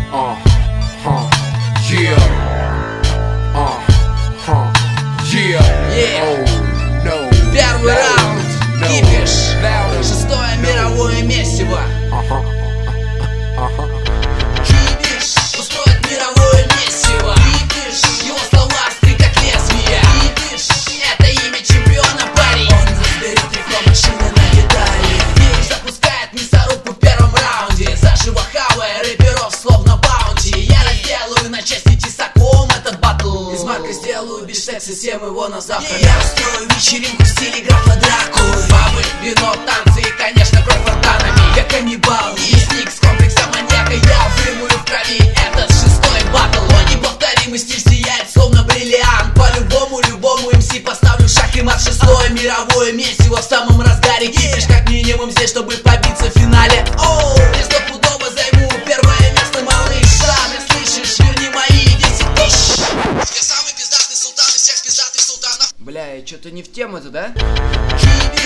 Yeah. Yeah. Oh, no. Первый раунд. Кипиш. Шестое мировое месиво. Кипиш. Устроит мировое месиво. Кипиш. Его слова остры как лезвие. Кипиш. Это имя чемпиона, парень. Он разберет рифму машины на гитаре. Кипиш запускает мясорубку в первом раунде. Заживо хавая рэперов словно баунти. Я разделаю на части тесаком этот батл. Из Марка сделаю бифштекс и всем его на завтра. Я устрою вечеринку в стиле графа Дракулы. Бабы, вино, танцы и, конечно, кровь фонтанами. Я каннибал, мясник с комплексом маньяка. Я вымою в крови этот шестой батл. Он неповторимый, стиль сияет словно бриллиант. По-любому, любому МС поставлю шаг и мат. Шестое мировое месиво в самом разгаре. Кипиш как минимум здесь, чтобы побиться в финале. Оу, я стопудово займу первое место, малыш. Сам, я слышишь, верни мои 10 тысяч. Я самый пиздатый султан из всех пиздатых султанов. Бля, я что-то не в тему-то, да?